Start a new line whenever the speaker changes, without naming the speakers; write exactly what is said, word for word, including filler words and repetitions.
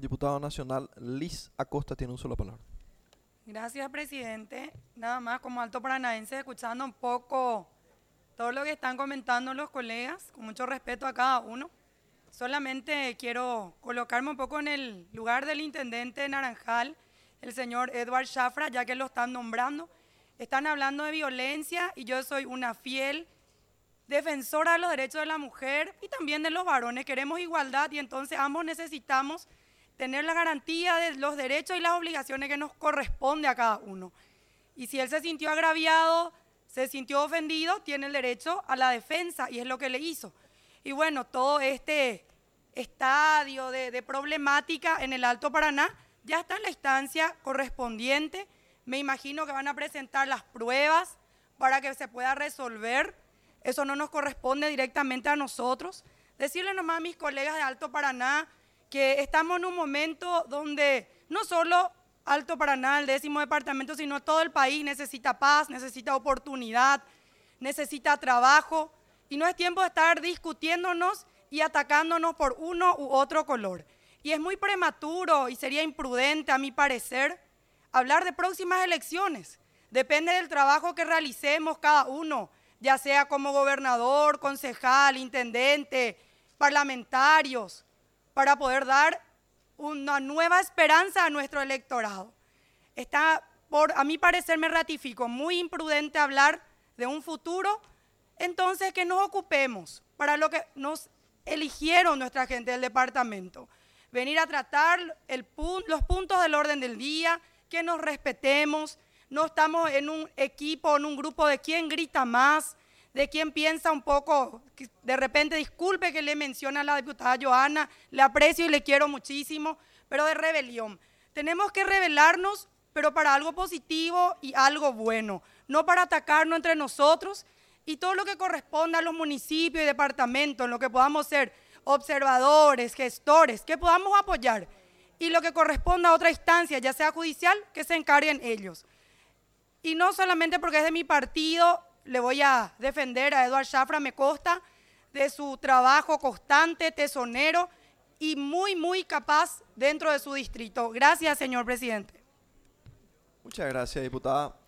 diputado nacional Liz Acosta tiene un solo palabra.
Gracias, presidente. Nada más como alto paranaense, escuchando un poco todo lo que están comentando los colegas, con mucho respeto a cada uno. Solamente quiero colocarme un poco en el lugar del intendente de Naranjal, el señor Edward Shafra, ya que lo están nombrando. Están hablando de violencia y yo soy una fiel defensora de los derechos de la mujer y también de los varones. Queremos igualdad y entonces ambos necesitamos tener la garantía de los derechos y las obligaciones que nos corresponde a cada uno. Y si él se sintió agraviado, se sintió ofendido, tiene el derecho a la defensa y es lo que le hizo. Y bueno, todo este estadio de, de problemática en el Alto Paraná ya está en la instancia correspondiente. Me imagino que van a presentar las pruebas para que se pueda resolver. Eso no nos corresponde directamente a nosotros. Decirle nomás a mis colegas de Alto Paraná que estamos en un momento donde no solo Alto Paraná, el décimo departamento, sino todo el país necesita paz, necesita oportunidad, necesita trabajo. Y no es tiempo de estar discutiéndonos y atacándonos por uno u otro color. Y es muy prematuro y sería imprudente, a mi parecer, hablar de próximas elecciones. Depende del trabajo que realicemos cada uno, ya sea como gobernador, concejal, intendente, parlamentarios, para poder dar una nueva esperanza a nuestro electorado. Está, por, a mi parecer, me ratifico, muy imprudente hablar de un futuro, entonces que nos ocupemos para lo que nos eligieron nuestra gente del departamento. Venir a tratar el pun- los puntos del orden del día, que nos respetemos, no estamos en un equipo, en un grupo de quién grita más, de quién piensa un poco, de repente, disculpe que le menciona a la diputada Johanna, le aprecio y le quiero muchísimo, pero de rebelión. Tenemos que rebelarnos, pero para algo positivo y algo bueno, no para atacarnos entre nosotros y todo lo que corresponda a los municipios y departamentos, en lo que podamos ser observadores, gestores, que podamos apoyar. Y lo que corresponda a otra instancia, ya sea judicial, que se encarguen ellos. Y no solamente porque es de mi partido, le voy a defender a Edward Shafra, me consta de su trabajo constante, tesonero y muy, muy capaz dentro de su distrito. Gracias, señor presidente.
Muchas gracias, diputada.